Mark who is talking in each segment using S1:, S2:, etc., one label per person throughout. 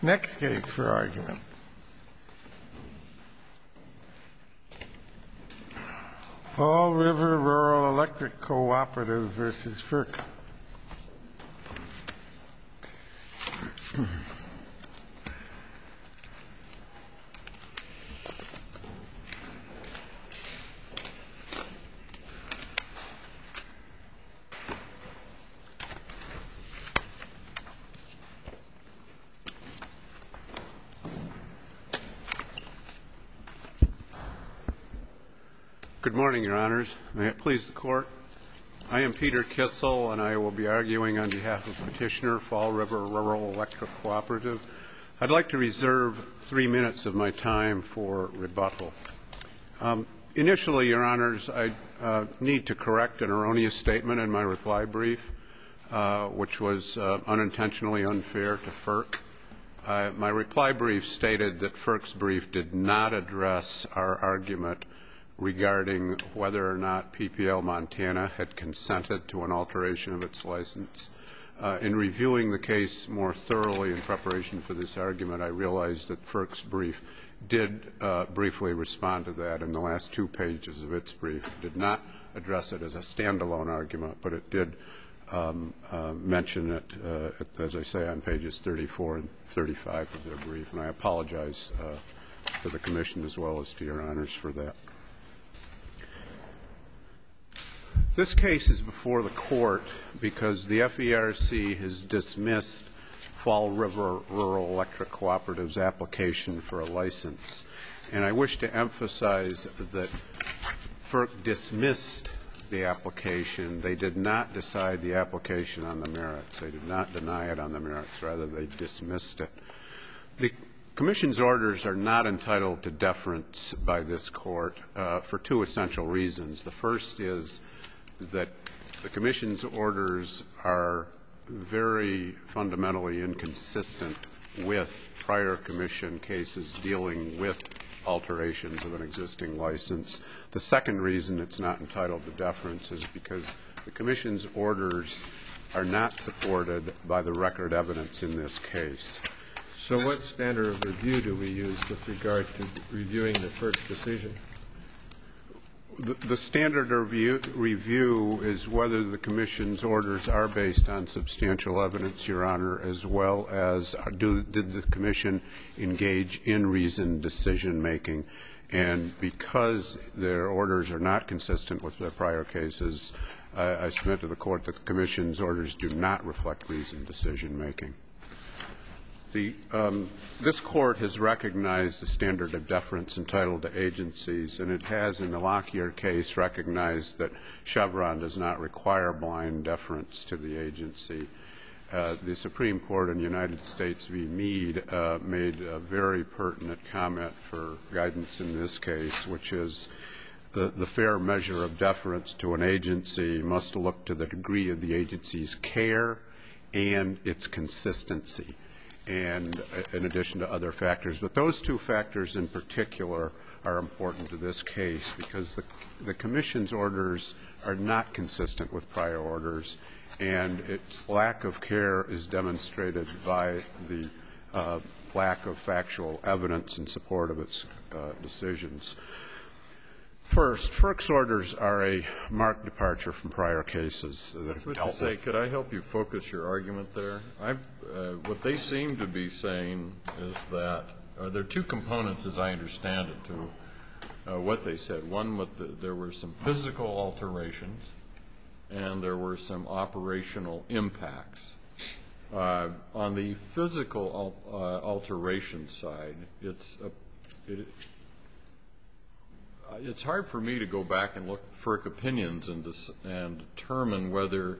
S1: Next case for argument. Fall River Rural Electric Cooperative versus FERC.
S2: Good morning, Your Honors. May it please the Court. I am Peter Kissel, and I will be arguing on behalf of Petitioner, Fall River Rural Electric Cooperative. I'd like to reserve 3 minutes of my time for rebuttal. Initially, Your Honors, I need to correct an erroneous statement in my reply brief, which was unintentionally unfair to FERC. My reply brief stated that FERC's brief did not address our argument regarding whether or not PPL Montana had consented to an alteration of its license. In reviewing the case more thoroughly in preparation for this argument, I realized that FERC's brief did briefly respond to that in the last 2 pages of its brief. It did not address it as a standalone argument, but it did mention it, as I say, on pages 34 and 35 of their brief, and I apologize to the Commission as well as to Your Honors for that. This case is before the Court because the FERC has dismissed Fall River Rural Electric Cooperative's application for a license. And I wish to emphasize that FERC dismissed the application. They did not decide the application on the merits. They did not deny it on the merits. Rather, they dismissed it. The Commission's orders are not entitled to deference by this Court for 2 essential reasons. The first is that the Commission's orders are very fundamentally inconsistent with prior Commission cases dealing with alterations of an existing license. The second reason it's not entitled to deference is because the Commission's orders are not supported by the record evidence in this case.
S3: So what standard of review do we use with regard to reviewing the FERC decision?
S2: The standard of review is whether the Commission's orders are based on substantial evidence, Your Honor, as well as did the Commission engage in reasoned decision-making. And because their orders are not consistent with their prior cases, I submit to the Court that the Commission's orders do not reflect reasoned decision-making. This Court has recognized the standard of deference entitled to agencies, and it has, in the Lockyer case, recognized that Chevron does not require blind deference to the agency. The Supreme Court in the United States v. Meade made a very pertinent comment for guidance in this case, which is the fair measure of deference to an agency must look to the degree of the agency's care and its consistency, and in addition to other factors. But those 2 factors in particular are important to this case because the Commission's orders are not consistent with prior orders, and its lack of care is demonstrated by the lack of factual evidence in support of its decisions. First, FERC's orders are a marked departure from prior cases that have dealt with.
S3: Could I help you focus your argument there? What they seem to be saying is that there are 2 components, as I understand it, to what they said. One, there were some physical alterations, and there were some operational impacts. On the physical alteration side, it's hard for me to go back and look at FERC opinions and determine whether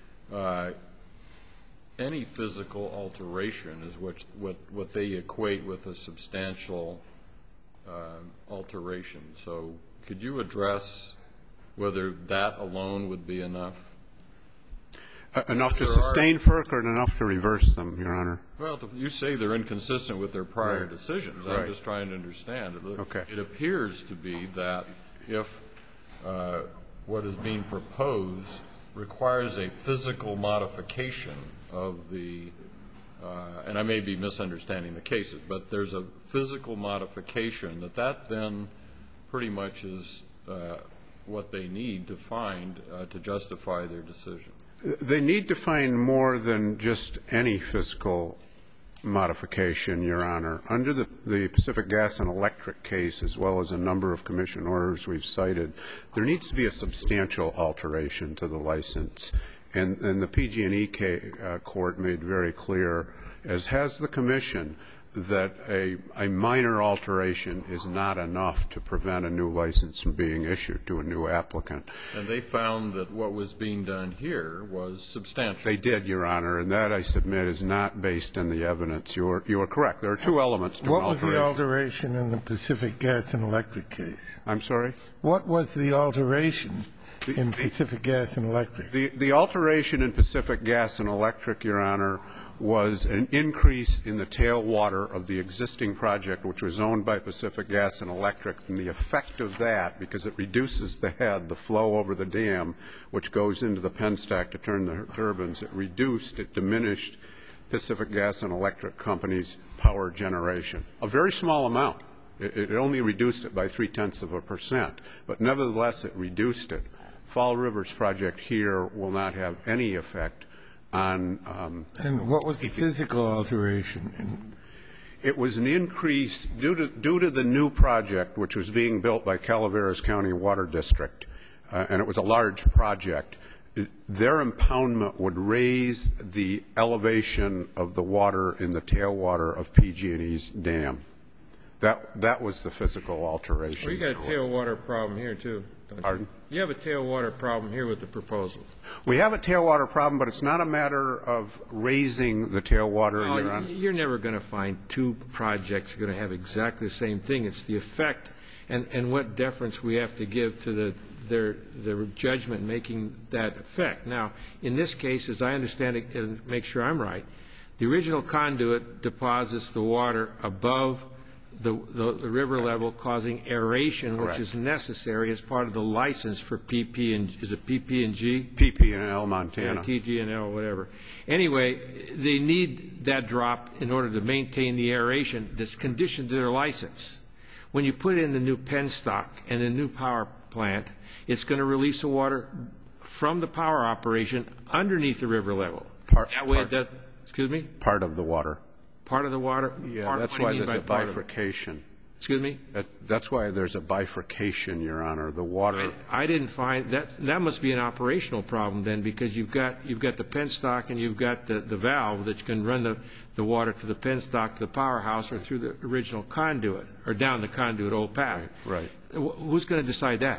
S3: any physical alteration is what they equate with a substantial alteration. So could you address whether that alone would be enough?
S2: Enough to sustain FERC or enough to reverse them, Your Honor?
S3: Well, you say they're inconsistent with their prior decisions.
S2: Right.
S3: I'm just trying to understand.
S2: Okay.
S3: It appears to be that if what is being proposed requires a physical modification of the and I may be misunderstanding the cases, but there's a physical modification that then pretty much is what they need to find to justify their decision.
S2: They need to find more than just any physical modification, Your Honor. Under the Pacific Gas and Electric case, as well as a number of commission orders we've cited, there needs to be a substantial alteration to the license. And the PG&E court made very clear, as has the commission, that a minor alteration is not enough to prevent a new license from being issued to a new applicant.
S3: And they found that what was being done here was substantial.
S2: They did, Your Honor, and that, I submit, is not based on the evidence. You are correct. There are two elements to an alteration.
S1: What was the alteration in the Pacific Gas and Electric case?
S2: I'm sorry?
S1: What was the alteration in Pacific Gas and Electric?
S2: The alteration in Pacific Gas and Electric, Your Honor, was an increase in the tailwater of the existing project, which was owned by Pacific Gas and Electric, and the effect of that, because it reduces the head, the flow over the dam, which goes into the penstock to turn the turbines, it diminished Pacific Gas and Electric Company's power generation. A very small amount. It only reduced it by 0.3%, but nevertheless it reduced it. Fall River's project here will not have any effect on
S1: and what was the physical alteration?
S2: It was an increase due to the new project, which was being built by Calaveras County Water District, and it was a large project. Their impoundment would raise the elevation of the water in the tailwater of PG&E's dam. That was the physical alteration.
S4: Well, you got a tailwater problem here, too.
S2: Pardon?
S4: You have a tailwater problem here with the proposal.
S2: We have a tailwater problem, but it's not a matter of raising the tailwater.
S4: No, you're never going to find two projects going to have exactly the same thing. It's the effect and what deference we have to give to their judgment making that effect. Now, in this case, as I understand it, and make sure I'm right, the original conduit deposits the water above the river level, causing aeration,
S2: Correct.
S4: Which is necessary as part of the license for PP and is it PP&G?
S2: PP&L Montana.
S4: Yeah, TG&L, whatever. Anyway, they need that drop in order to maintain the aeration that's conditioned to their license. When you put in the new penstock and the new power plant, it's going to release the water from the power operation underneath the river level. Excuse me?
S2: Part of the water.
S4: Part of the water?
S2: Yeah, that's why there's a bifurcation.
S4: Excuse me?
S2: That's why there's a bifurcation, Your Honor. The water.
S4: I didn't find that. That must be an operational problem then, because you've got the penstock and you've got the valve that can run the water to the penstock to the powerhouse or through the original conduit or down the conduit old path.
S2: Right.
S4: Who's going to decide that?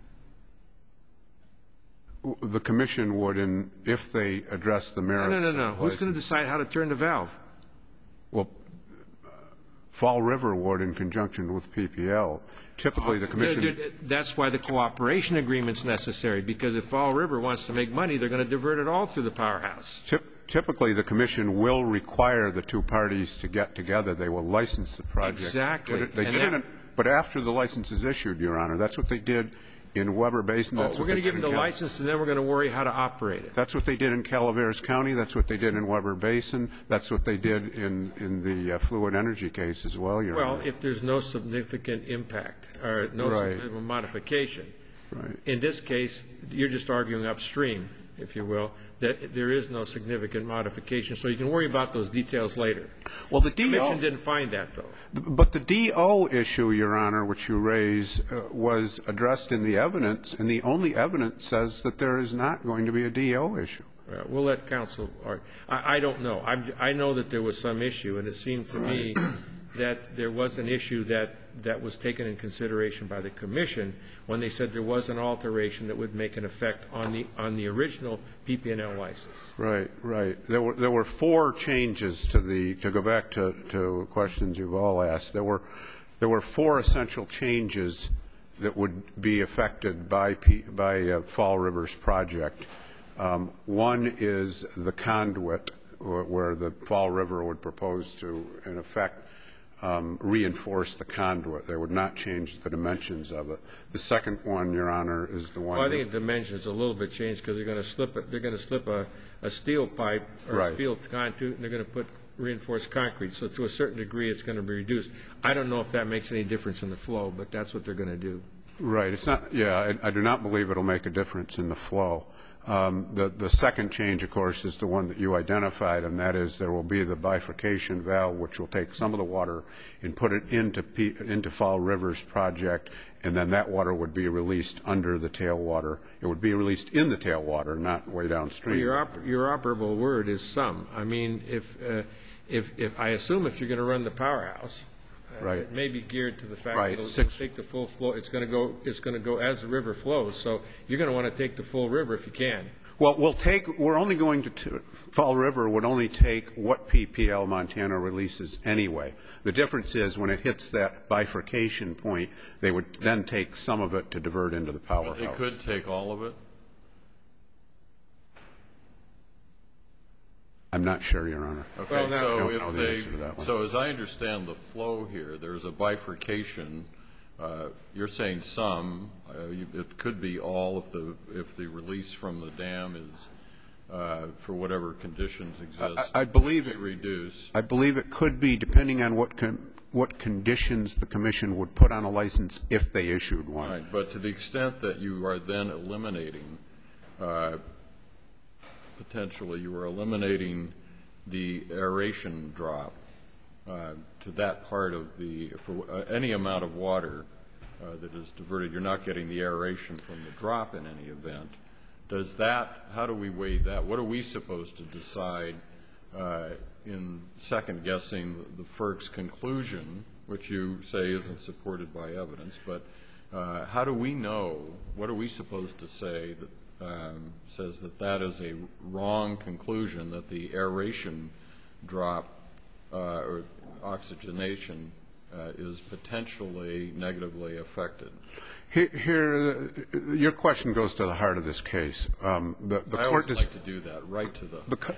S2: The commission would, if they address the merits.
S4: No. Who's going to decide how to turn the valve?
S2: Well, Fall River would in conjunction with PPL. Typically, the commission.
S4: That's why the cooperation agreement's necessary, because if Fall River wants to make money, they're going to divert it all through the powerhouse.
S2: Typically, the commission will require the two parties to get together. They will license the project.
S4: Exactly.
S2: But after the license is issued, Your Honor, that's what they did in Weber Basin.
S4: We're going to give them the license, and then we're going to worry how to operate it.
S2: That's what they did in Calaveras County. That's what they did in Weber Basin. That's what they did in the Fluid Energy case as well, Your Honor.
S4: Well, if there's no significant impact or no significant modification.
S2: Right.
S4: In this case, you're just arguing upstream, if you will, that there is no significant modification. So you can worry about those details later.
S2: Well, the
S4: commission didn't find that, though.
S2: But the DO issue, Your Honor, which you raise, was addressed in the evidence, and the only evidence says that there is not going to be a DO issue.
S4: We'll let counsel argue. I don't know. I know that there was some issue, and it seemed to me that there was an issue that was taken in consideration by the commission when they said there was an alteration that would make an effect on the original PP&L license.
S2: Right. There were four changes to go back to questions you've all asked. There were four essential changes that would be affected by Fall River's project. One is the conduit, where the Fall River would propose to, in effect, reinforce the conduit. They would not change the dimensions of it. The second one, Your Honor, is the one.
S4: Well, I think the dimensions a little bit changed because they're going to slip a steel pipe or a steel conduit, and they're going to put reinforced concrete. So to a certain degree, it's going to be reduced. I don't know if that makes any difference in the flow, but that's what they're going to do.
S2: Right. It's not. Yeah, I do not believe it'll make a difference in the flow. The second change, of course, is the one that you identified, and that is there will be the bifurcation valve, which will take some of the water and put it into Fall River's project, and then that water would be released under the tailwater. It would be released in the tailwater, not way downstream.
S4: Well, your operable word is some. I mean, if I assume if you're going to run the powerhouse,
S2: right,
S4: it may be geared to the fact
S2: right.
S4: that it'll take the full flow. It's going to go as the river flows. So you're going to want to take the full river if you can.
S2: Well, we're only going to Fall River would only take what PPL Montana releases anyway. The difference is when it hits that bifurcation point, they would then take some of it to divert into the powerhouse.
S3: But they could take all of it?
S2: I'm not sure, Your Honor.
S3: Okay,
S4: well, now,
S3: so as I understand the flow here, there's a bifurcation. You're saying some. It could be all if the release from the dam is for whatever conditions exist.
S2: I believe it
S3: reduced.
S2: I believe it could be depending on what conditions the commission would put on a license if they issued one.
S3: Right, but to the extent that you are then eliminating, potentially you are eliminating the aeration drop to that part of for any amount of water that is diverted, you're not getting the aeration from the drop in any event. How do we weigh that? What are we supposed to decide in second-guessing the FERC's conclusion, which you say isn't supported by evidence, but how do we know, what are we supposed to say that says that is a wrong conclusion, that the aeration drop or oxygenation is potentially negatively affected?
S2: Here, your question goes to the heart of this case.
S3: I always like to do that, right to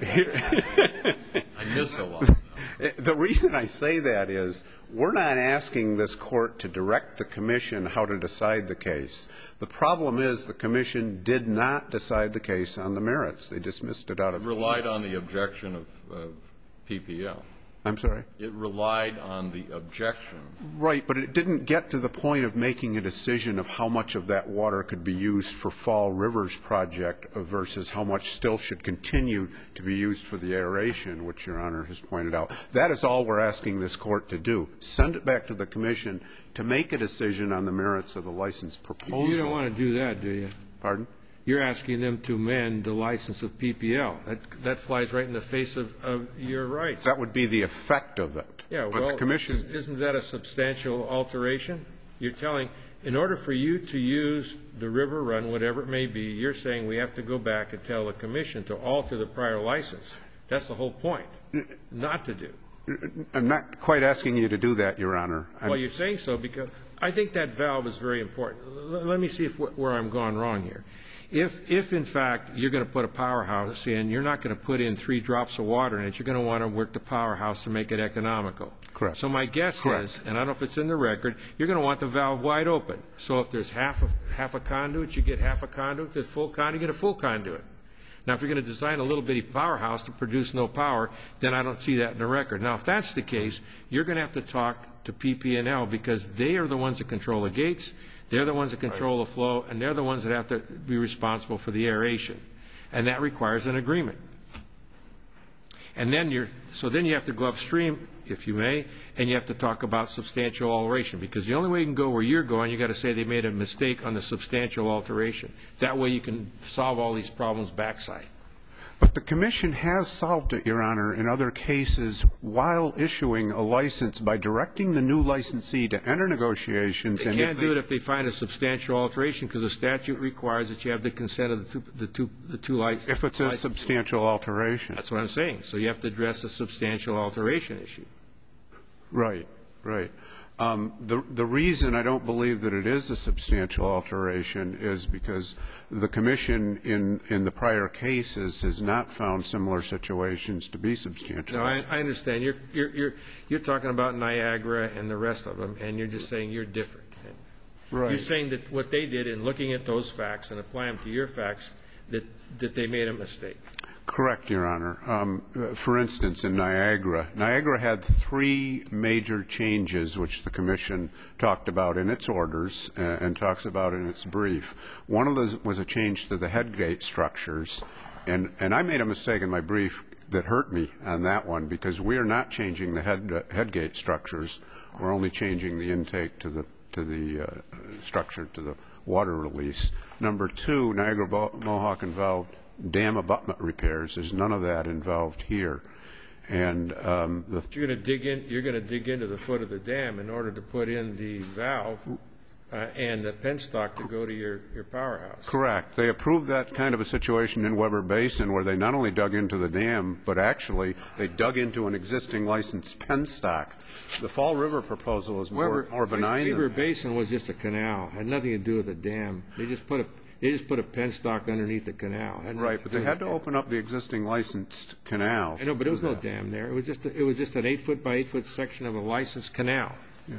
S3: I miss a lot.
S2: The reason I say that is we're not asking this court to direct the commission how to decide the case. The problem is the commission did not decide the case on the merits. They dismissed it out of hand.
S3: It relied on the objection of PPL.
S2: I'm sorry?
S3: It relied on the objection.
S2: Right, but it didn't get to the point of making a decision of how much of that water could be used for Fall River's project versus how much still should continue to be used for the aeration, which Your Honor has pointed out. That is all we're asking this court to do. Send it back to the commission to make a decision on the merits of the license proposal.
S4: You don't want to do that, do you?
S2: Pardon?
S4: You're asking them to amend the license of PPL. That flies right in the face of your rights.
S2: That would be the effect of it.
S4: Yeah,
S2: but
S4: well,
S2: the commission
S4: isn't that a substantial alteration? You're telling, in order for you to use the river run, whatever it may be, you're saying we have to go back and tell the commission to alter the prior license. That's the whole point, not to do.
S2: I'm not quite asking you to do that, Your Honor.
S4: Well, you're saying so because I think that valve is very important. Let me see where I'm gone wrong here. If in fact you're going to put a powerhouse in, you're not going to put in 3 drops of water in it. You're going to want to work the powerhouse to make it economical.
S2: Correct.
S4: So my guess is, and I don't know if it's in the record, you're going to want the valve wide open. So if there's half a conduit, you get half a conduit. If there's full conduit, you get a full conduit. Now, if you're going to design a little bitty powerhouse to produce no power, then I don't see that in the record. Now, if that's the case, you're going to have to talk to PP&L because they are the ones that control the gates. They're the ones that control the flow, and they're the ones that have to be responsible for the aeration. And that requires an agreement. And then you have to go upstream, if you may, and you have to talk about substantial alteration, because the only way you can go where you're going, you've got to say they made a mistake on the substantial alteration. That way you can solve all these problems backside.
S2: But the commission has solved it, Your Honor, in other cases while issuing a license by directing the new licensee to enter negotiations.
S4: They can't do it if they find a substantial alteration because the statute requires that you have the consent of the two licenses.
S2: If it's a substantial alteration.
S4: That's what I'm saying. So you have to address the substantial alteration issue.
S2: Right, right. The reason I don't believe that it is a substantial alteration is because the commission in the prior cases has not found similar situations to be substantial.
S4: No, I understand. You're talking about Niagara and the rest of them, and you're just saying you're different.
S2: Right.
S4: You're saying that what they did in looking at those facts and applying them to your facts, that they made a mistake.
S2: Correct, Your Honor. For instance, in Niagara had 3 major changes which the Commission talked about in its orders and talks about in its brief. One of those was a change to the headgate structures, and I made a mistake in my brief that hurt me on that one, because we are not changing the headgate structures. We're only changing the intake to the structure to the water release. Number 2, Niagara Mohawk involved dam abutment repairs. There's none of that involved here. And
S4: you're going to dig into the foot of the dam in order to put in the valve and the penstock to go to your powerhouse.
S2: Correct. They approved that kind of a situation in Weber Basin, where they not only dug into the dam, but actually they dug into an existing licensed penstock. The Fall River proposal is more benign.
S4: Weber Basin was just a canal. Had nothing to do with the dam. They just put a penstock underneath the canal.
S2: Right, but they had to open up the existing licensed canal.
S4: I know, but there was no dam there. It was just an 8-foot by 8-foot section of a licensed canal.
S2: Yeah.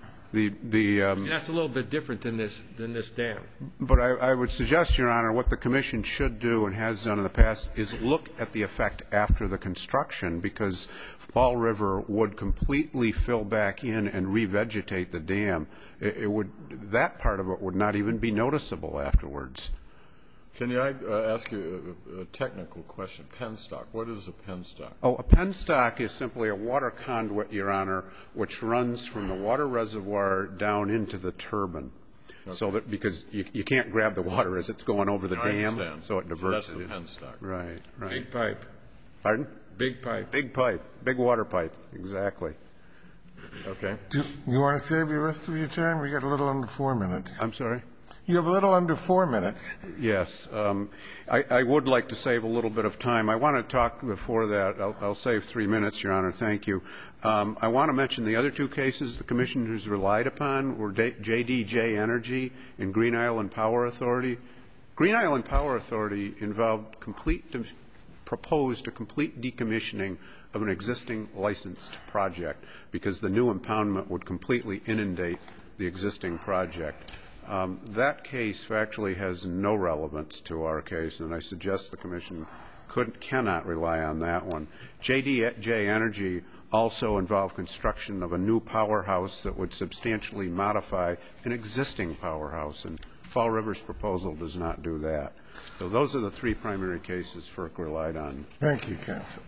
S4: That's a little bit different than this dam.
S2: But I would suggest, Your Honor, what the Commission should do and has done in the past is look at the effect after the construction, because Fall River would completely fill back in and revegetate the dam. That part of it would not even be noticeable afterwards.
S3: Can I ask you a technical question? Penstock. What is a penstock?
S2: Oh, a penstock is simply a water conduit, Your Honor, which runs from the water reservoir down into the turbine. Okay. So that because you can't grab the water as it's going over the dam, so it diverts it.
S3: So that's the penstock.
S2: Right.
S4: Big pipe.
S2: Pardon?
S4: Big pipe.
S2: Big pipe. Big water pipe. Exactly.
S3: Okay.
S1: Do you want to save the rest of your time? We got a little under 4 minutes.
S2: I'm sorry?
S1: You have a little under 4 minutes.
S2: Yes. I would like to save a little bit of time. I want to talk before that. I'll save 3 minutes, Your Honor. Thank you. I want to mention the other 2 cases the Commission has relied upon were JDJ Energy and Green Island Power Authority. Green Island Power Authority involved proposed a complete decommissioning of an existing licensed project because the new impoundment would completely inundate the existing project. That case factually has no relevance to our case, and I suggest the Commission cannot rely on that one. JDJ Energy also involved construction of a new powerhouse that would substantially modify an existing powerhouse, and Fall River's proposal does not do that. So those are the 3 primary cases FERC relied on.
S1: Thank you, counsel.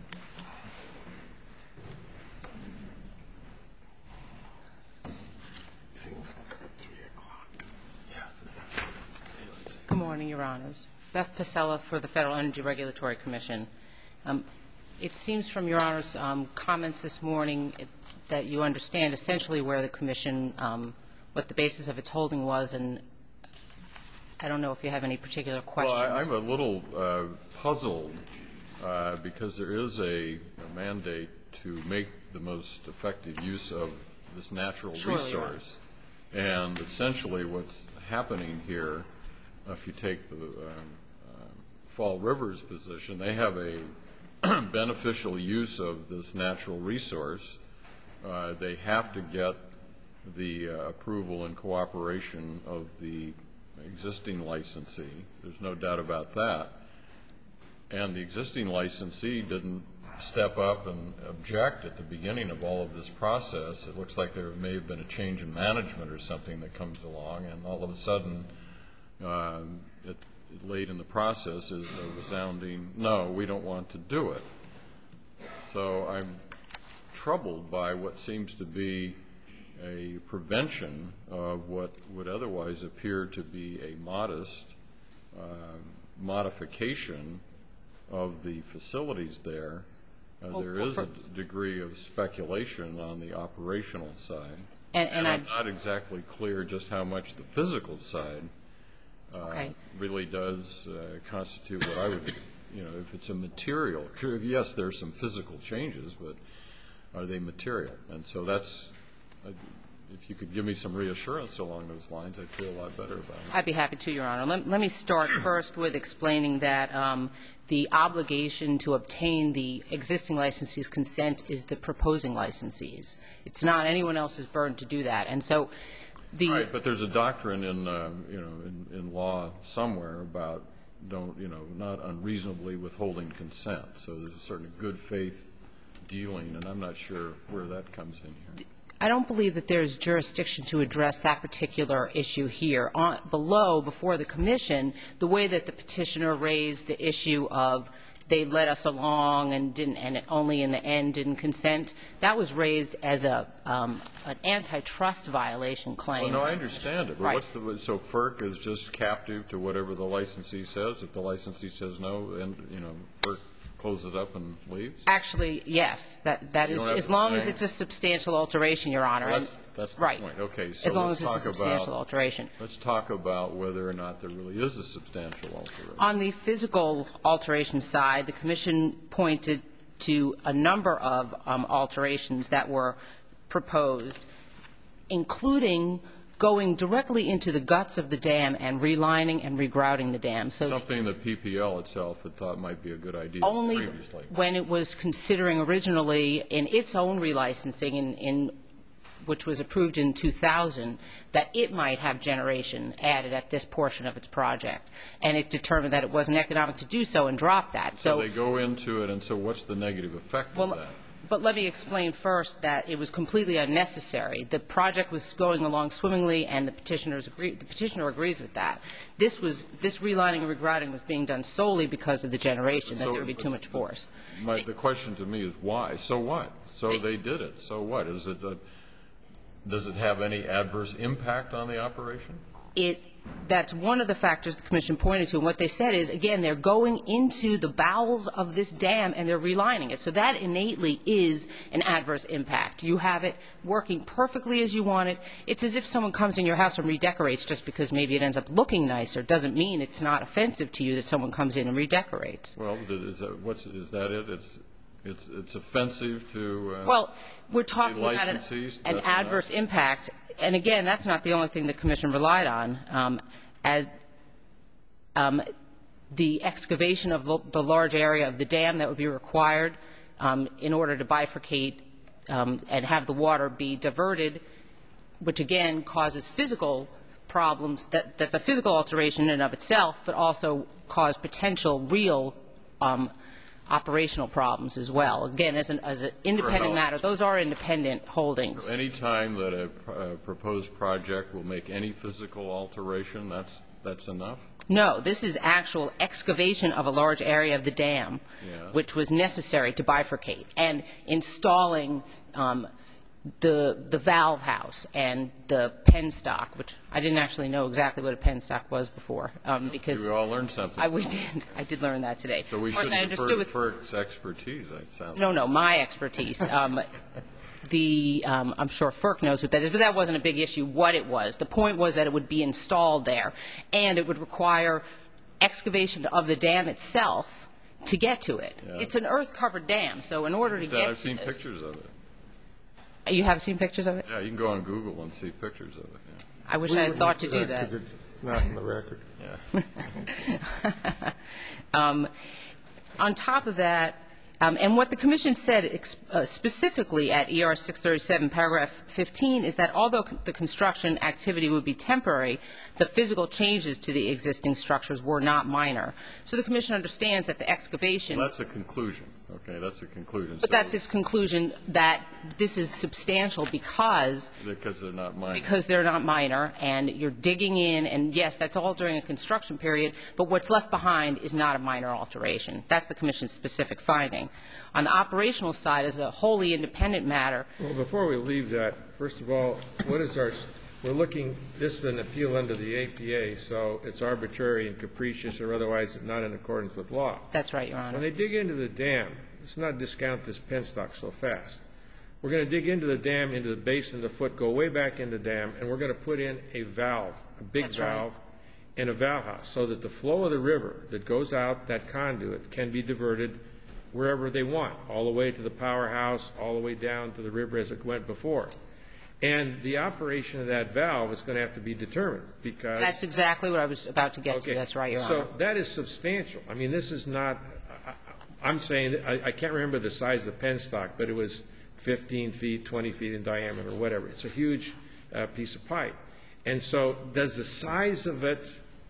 S5: Good morning, Your Honors. Beth Pasella for the Federal Energy Regulatory Commission. It seems from Your Honors' comments this morning that you understand essentially where the Commission, what the basis of its holding was, and I don't know if you have any particular questions.
S3: Well, I'm a little puzzled because there is a mandate to make the most effective use of this natural resource. And essentially what's happening here, if you take the Fall River's position, they have a beneficial use of this natural resource. They have to get the approval and cooperation of the existing licensee. There's no doubt about that. And the existing licensee didn't step up and object at the beginning of all of this process. It looks like there may have been a change in management or something that comes along, and all of a sudden, late in the process is a resounding, no, we don't want to do it. So I'm troubled by what seems to be a prevention of what would otherwise appear to be a modest modification of the facilities there. There is a degree of speculation on the operational side. And I'm not exactly clear just how much the physical side really does constitute what I would, if it's a material. Yes, there's some physical changes, but are they material? And so that's, if you could give me some reassurance along those lines, I'd feel a lot better about it.
S5: I'd be happy to, Your Honor. Let me start first with explaining that the obligation to obtain the existing licensee's consent is the proposing licensee's. It's not anyone else's burden to do that. And so the
S3: right, but there's a doctrine in in law somewhere about not unreasonably withholding consent. So there's a certain good faith dealing, and I'm not sure where that comes in here.
S5: I don't believe that there's jurisdiction to address that particular issue here. Before the commission, the way that the petitioner raised the issue of they led us along and only in the end didn't consent, that was raised as an antitrust violation claim.
S3: Well, no, I understand it. But
S5: right.
S3: So FERC is just captive to whatever the licensee says? If the licensee says no, then, FERC closes up and leaves?
S5: Actually, yes. That is, as long as it's a substantial alteration, Your Honor.
S3: Well, that's the
S5: right.
S3: point. Okay, so
S5: as long
S3: let's
S5: as it's a substantial alteration.
S3: Let's talk about whether or not there really is a substantial alteration.
S5: On the physical alteration side, the commission pointed to a number of alterations that were proposed, including going directly into the guts of the dam and relining and regrouting the dam. So
S3: something that PPL itself had thought might be a good idea
S5: only
S3: previously.
S5: When it was considering originally in its own relicensing which was approved in 2000, that it might have generation added at this portion of its project. And it determined that it wasn't economic to do so and dropped that.
S3: So they go into it, and so what's the negative effect of that?
S5: But let me explain first that it was completely unnecessary. The project was going along swimmingly, and the petitioner agrees with that. This relining and regrouting was being done solely because of the generation, that there would be too much force.
S3: The question to me is why? So what? So they did it. So what? Does it have any adverse impact on the operation?
S5: That's one of the factors the commission pointed to. And what they said is, again, they're going into the bowels of this dam and they're relining it. So that innately is an adverse impact. You have it working perfectly as you want it. It's as if someone comes in your house and redecorates just because maybe it ends up looking nicer. It doesn't mean it's not offensive to you that someone comes in and redecorates.
S3: Well, is that it? It's offensive to
S5: well, we're talking about an adverse
S3: enough.
S5: Impact. And again, that's not the only thing the commission relied on. As the excavation of the large area of the dam that would be required in order to bifurcate and have the water be diverted, which again causes physical problems. That's a physical alteration in and of itself, but also cause potential real operational problems as well. Again, as an independent matter, those are independent holdings.
S3: So any time that a proposed project will make any physical alteration, that's enough?
S5: No, this is actual excavation of a large area of the dam, which was necessary to bifurcate, and installing the valve house and the penstock, which I didn't actually know exactly what a penstock was before, because
S3: we all learned something.
S5: I did learn that today.
S3: So we
S5: of course,
S3: shouldn't
S5: I understood
S3: defer FERC's expertise. That sounds.
S5: No, my expertise. I'm sure FERC knows what that is, but that wasn't a big issue. What it was, the point was that it would be installed there, and it would require excavation of the dam itself to get to it. Yeah. It's an earth-covered dam, so in order to get
S3: I've
S5: to
S3: seen
S5: this,
S3: pictures of it.
S5: You have seen pictures of it?
S3: Yeah, you can go on Google and see pictures of it. Yeah.
S5: I wish I had thought to do that.
S1: Because it's not in the record.
S3: Yeah.
S5: On top of that, and what the Commission said specifically at ER 637, paragraph 15, is that although the construction activity would be temporary, the physical changes to the existing structures were not minor. So the Commission understands that the excavation.
S3: Well, that's a conclusion. Okay, that's a conclusion.
S5: But that's its conclusion, that this is substantial because
S3: they're not minor.
S5: Because they're not minor, and you're digging in, and yes, that's all during a construction period, but what's left behind is not a minor alteration. That's the Commission's specific finding. On the operational side, as a wholly independent matter.
S4: Well, before we leave that, first of all, what is we're looking, this is an appeal under the APA, so it's arbitrary and capricious or otherwise not in accordance with law.
S5: That's right, Your Honor.
S4: When they dig into the dam, let's not discount this penstock so fast. We're going to dig into the dam, into the base of the foot, go way back in the dam, and we're going to put in a valve, a big valve, and a valve house, so that the flow of the river that goes out, that conduit, can be diverted wherever they want, all the way to the powerhouse, all the way down to the river as it went before. And the operation of that valve is going to have to be determined because... That's
S5: exactly what I was about to get to. That's right, Your Honor.
S4: So that is substantial. I mean, this is not... I'm saying, I can't remember the size of the penstock, but it was 15 feet, 20 feet in diameter, whatever. It's a huge piece of pipe. And so does the size of it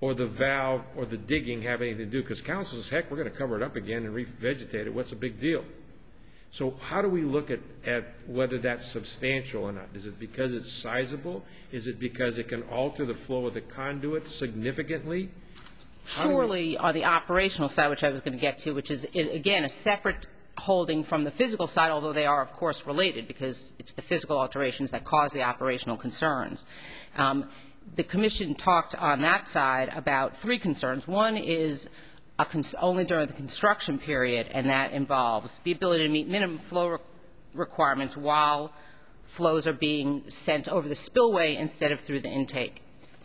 S4: or the valve or the digging have anything to do? Because council says, heck, we're going to cover it up again and revegetate it. What's the big deal? So how do we look at whether that's substantial or not? Is it because it's sizable? Is it because it can alter the flow of the conduit significantly?
S5: Surely on the operational side, which I was going to get to, which is, again, a separate holding from the physical side, although they are, of course, related because it's the physical alterations that cause the operational concerns. The Commission talked on that side about 3 concerns. One is only during the construction period, and that involves the ability to meet minimum flow requirements while flows are being sent over the spillway instead of through the intake.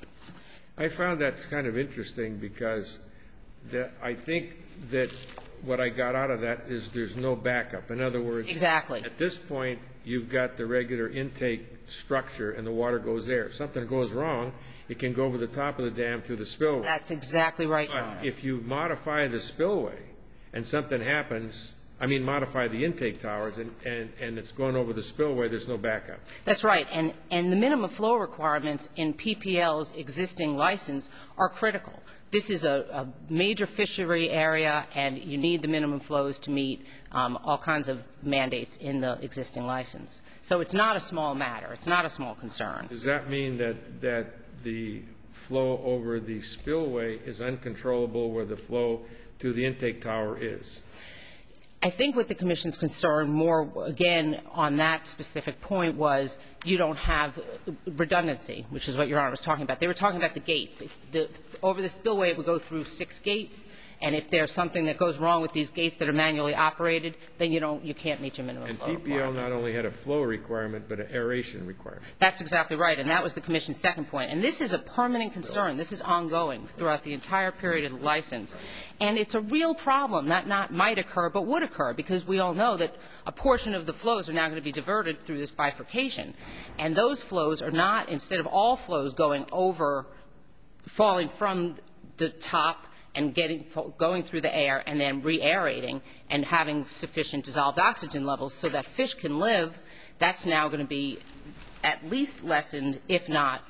S4: I found that kind of interesting because I think that what I got out of that is there's no backup. In other words,
S5: exactly.
S4: At this point, you've got the regular intake structure and the water goes there. If something goes wrong, it can go over the top of the dam through the spillway.
S5: That's exactly right, Your
S4: But
S5: Honor.
S4: if you modify the spillway and something happens, modify the intake towers and it's going over the spillway, there's no backup.
S5: That's right. And the minimum flow requirements in PPL's existing license are critical. This is a major fishery area, and you need the minimum flows to meet all kinds of mandates in the existing license. So it's not a small matter. It's not a small concern.
S4: Does that mean that the flow over the spillway is uncontrollable where the flow to the intake tower is?
S5: I think what the Commission's concern more, again, on that specific point was you don't have redundancy, which is what Your Honor was talking about. They were talking about the gates. Over the spillway, it would go through 6 gates, and if there's something that goes wrong with these gates that are manually operated, then you can't meet your minimum flow
S4: And PPL not only had a flow requirement, but an aeration requirement.
S5: That's exactly right, and that was the Commission's second point. And this is a permanent concern. This is ongoing throughout the entire period of the license. And it's a real problem that not might occur, but would occur, because we all know that a portion of the flows are now going to be diverted through this bifurcation. And those flows are not, instead of all flows going over, falling from the top and going through the air and then re-aerating and having sufficient dissolved oxygen levels so that fish can live, that's now going to be at least lessened, if not,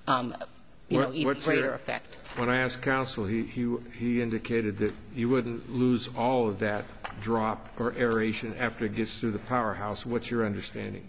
S5: even greater effect.
S4: When I asked counsel, he indicated that you wouldn't lose all of that drop or aeration after it gets through the powerhouse. What's your understanding?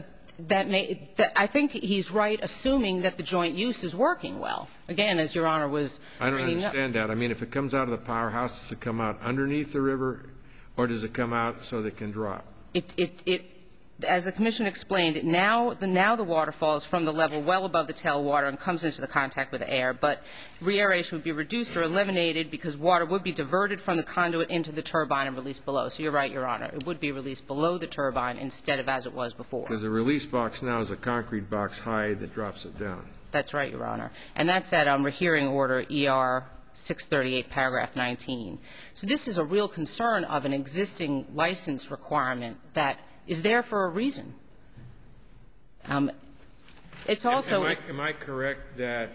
S5: I think he's right, assuming that the joint use is working well. Again, as Your Honor was bringing up.
S4: I don't understand that. If it comes out of the powerhouse, does it come out underneath the river, or does it come out so that it can drop?
S5: As the Commission explained, now the water falls from the level well above the tailwater and comes into the contact with the air, but re-aeration would be reduced or eliminated because water would be diverted from the conduit into the turbine and released below. So you're right, Your Honor. It would be released below the turbine instead of as it was before.
S4: Because the release box now is a concrete box high that drops it down.
S5: That's right, Your Honor. And that's at rehearing order ER 638, paragraph 19. So this is a real concern of an existing license requirement that is there for a reason. It's also.
S4: Am I correct that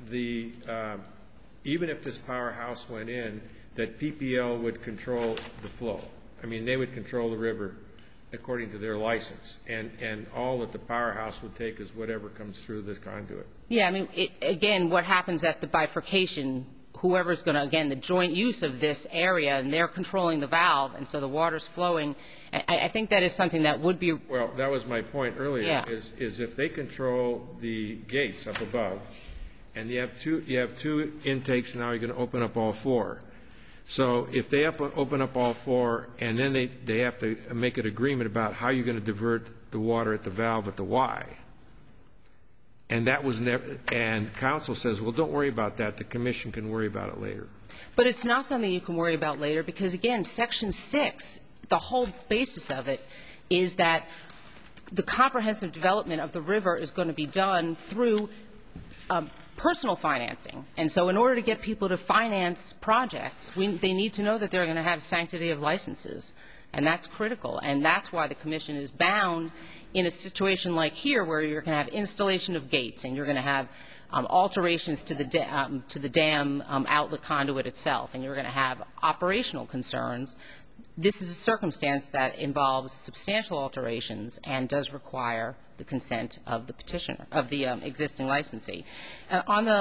S4: even if this powerhouse went in, that PPL would control the flow? They would control the river according to their license, and all that the powerhouse would take is whatever comes through this conduit.
S5: Yeah, again, what happens at the bifurcation, whoever's going to, again, the joint use of this area, and they're controlling the valve, and so the water's flowing. I think that is something that would be. Well,
S4: that was my point earlier, is if they control the gates up above, and you have two intakes now, you're going to open up all 4. So if they open up all 4, and then they have to make an agreement about how you're going to divert the water at the valve at the Y, and that was never, and counsel says, well, don't worry about that. The Commission can worry about it later.
S5: But it's not something you can worry about later because, again, Section 6, the whole basis of it is that the comprehensive development of the river is going to be done through personal financing. And so in order to get people to finance projects, they need to know that they're going to have sanctity of licenses. And that's critical. And that's why the Commission is bound in a situation like here where you're going to have installation of gates and you're going to have alterations to the dam outlet conduit itself, and you're going to have operational concerns. This is a circumstance that involves substantial alterations and does require the consent of the petitioner, of the existing licensee. On the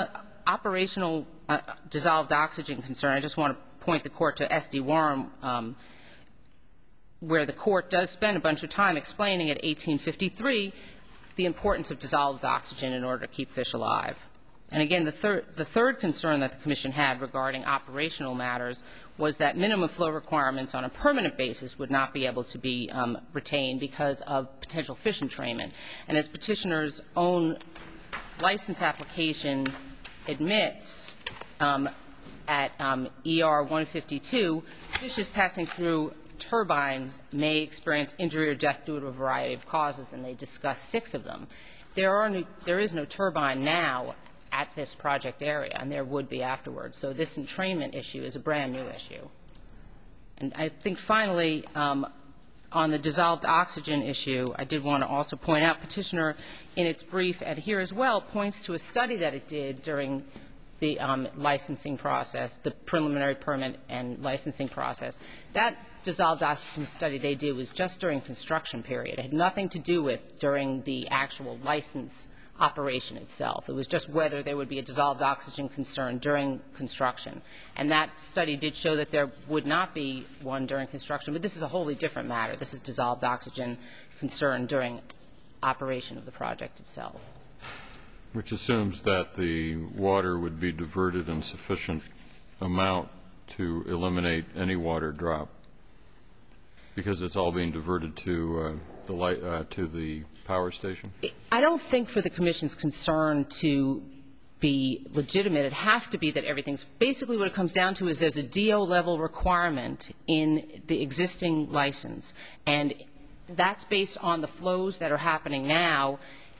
S5: operational dissolved oxygen concern, I just want to point the Court to S.D. Warren, where the Court does spend a bunch of time explaining at 1853 the importance of dissolved oxygen in order to keep fish alive. And again, the third concern that the Commission had regarding operational matters was that minimum flow requirements on a permanent basis would not be able to be retained because of potential fish entrainment. And as Petitioner's own license application admits, at ER 152, fishes passing through turbines may experience injury or death due to a variety of causes, and they discuss 6 of them. There is no turbine now at this project area, and there would be afterwards. So this entrainment issue is a brand-new issue. And I think finally, on the dissolved oxygen issue, I did want to also point out Petitioner, in its brief and here as well, points to a study that it did during the licensing process, the preliminary permit and licensing process. That dissolved oxygen study they did was just during construction period. It had nothing to do with during the actual license operation itself. It was just whether there would be a dissolved oxygen concern during construction. And that study did show that there would not be one during construction, but this is a wholly different matter. This is dissolved oxygen concern during operation of the project itself.
S3: Which assumes that the water would be diverted in sufficient amount to eliminate any water drop, because it's all being diverted to the power station?
S5: I don't think for the Commission's concern to be legitimate, it has to be that everything's basically what it comes down to is there's a DO level requirement in the existing license, and that's based on the flows that are happening now,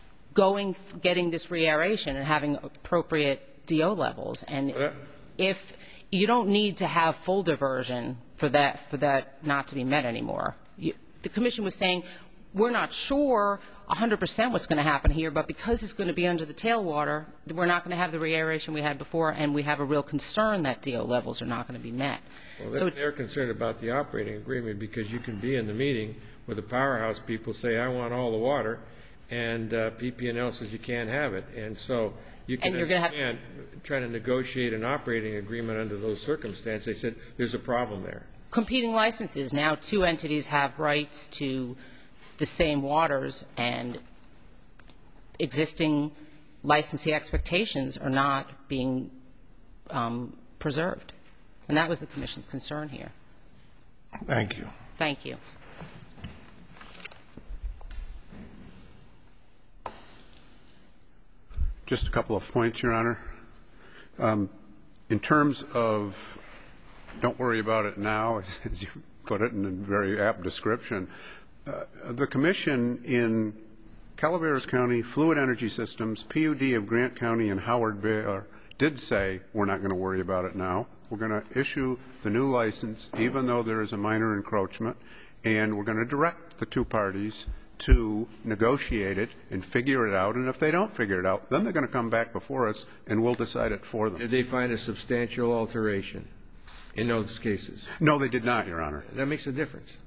S5: getting this re-aeration and having appropriate DO levels. And if you don't need to have full diversion for that not to be met anymore. The Commission was saying, we're not sure 100% what's going to happen here, but because it's going to be under the tailwater, we're not going to have the re-aeration we had before, and we have a real concern that DO levels are not going to be met.
S4: Well, so they're concerned about the operating agreement, because you can be in the meeting where the powerhouse people say, I want all the water, and PP&L says you can't have it. And so you can understand trying to negotiate an operating agreement under those circumstances. They said there's a problem there.
S5: Competing licenses. Now 2 entities have rights to the same waters, and existing licensee expectations are not being preserved. And that was the Commission's concern here.
S1: Thank you.
S5: Thank you.
S2: Just a couple of points, Your Honor. In terms of don't worry about it now, as you put it in a very apt description, the Commission in Calaveras County, Fluid Energy Systems, PUD of Grant County, and Howard Baylor did say we're not going to worry about it now. We're going to issue the new license, even though there is a minor encroachment, and we're going to direct the 2 parties to negotiate it and figure it out. And if they don't figure it out, then they're going to come back before us, and we'll decide it for them.
S4: Did they find a substantial alteration in those cases?
S2: No, they did not, Your Honor.
S4: That makes a difference.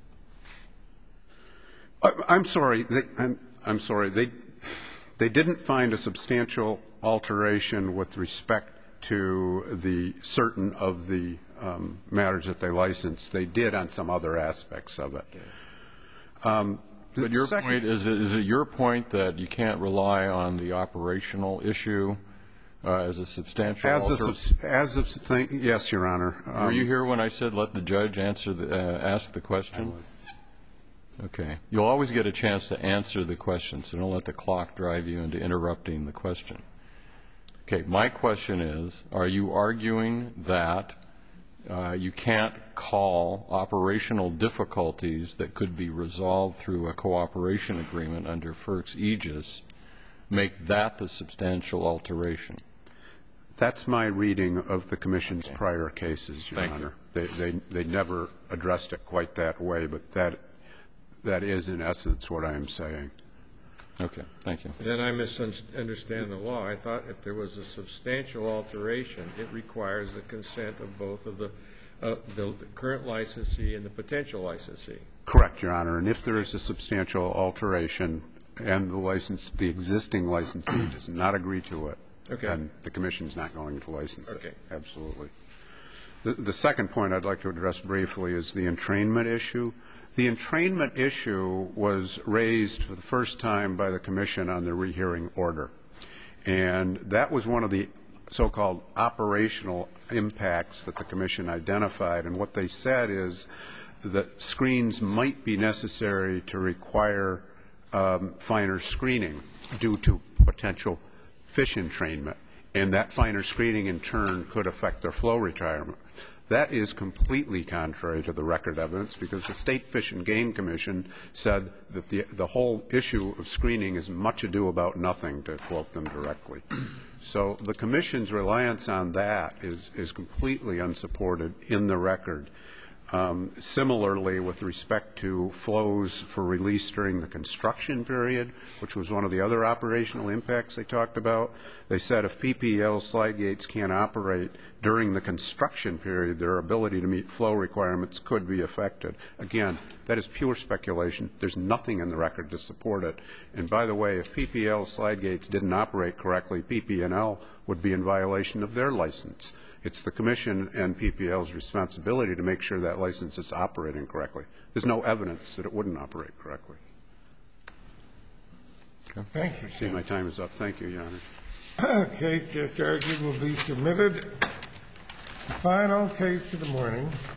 S2: I'm sorry. I'm sorry. They didn't find a substantial alteration with respect to the certain of the matters that they licensed. They did on some other aspects of it.
S3: But your point is it your point that you can't rely on the operational issue as a substantial alteration?
S2: Yes, Your Honor.
S3: Were you here when I said let the judge ask the question? I was. Okay. You'll always get a chance to answer the question, so don't let the clock drive you into interrupting the question. Okay. My question is, are you arguing that you can't call operational difficulties that could be resolved through a cooperation agreement under FERC's aegis, make that the substantial alteration?
S2: That's my reading of the Commission's prior cases, Your Honor. They never addressed it quite that way, but that is, in essence, what I am saying.
S3: Okay. Thank you.
S4: Then I misunderstand the law. I thought if there was a substantial alteration, it requires the consent of both of the current licensee and the potential licensee.
S2: Correct, Your Honor. And if there is a substantial alteration and the existing licensee does not agree to it,
S4: Okay.
S2: And the commission's not going to license
S4: Okay.
S2: it. Absolutely. The second point I'd like to address briefly is the entrainment issue. The entrainment issue was raised for the first time by the commission on the rehearing order. And that was one of the so-called operational impacts that the commission identified. And what they said is that screens might be necessary to require finer screening due to potential fish entrainment. And that finer screening, in turn, could affect their flow retirement. That is completely contrary to the record evidence, because the State Fish and Game Commission said that the whole issue of screening is much ado about nothing, to quote them directly. So the commission's reliance on that is completely unsupported in the record. Similarly, with respect to flows for release during the construction period, which was one of the other operational impacts they talked about, they said if PPL slide gates can't operate during the construction period, their ability to meet flow requirements could be affected. Again, that is pure speculation. There's nothing in the record to support it. And by the way, if PPL slide gates didn't operate correctly, PP&L would be in violation of their license. It's the commission and PPL's responsibility to make sure that license is operating correctly. There's no evidence that it wouldn't operate correctly.
S3: Okay.
S1: Thank you.
S2: I see my time is up. Thank you, Your Honor.
S1: Case just argued will be submitted. The final case of the morning.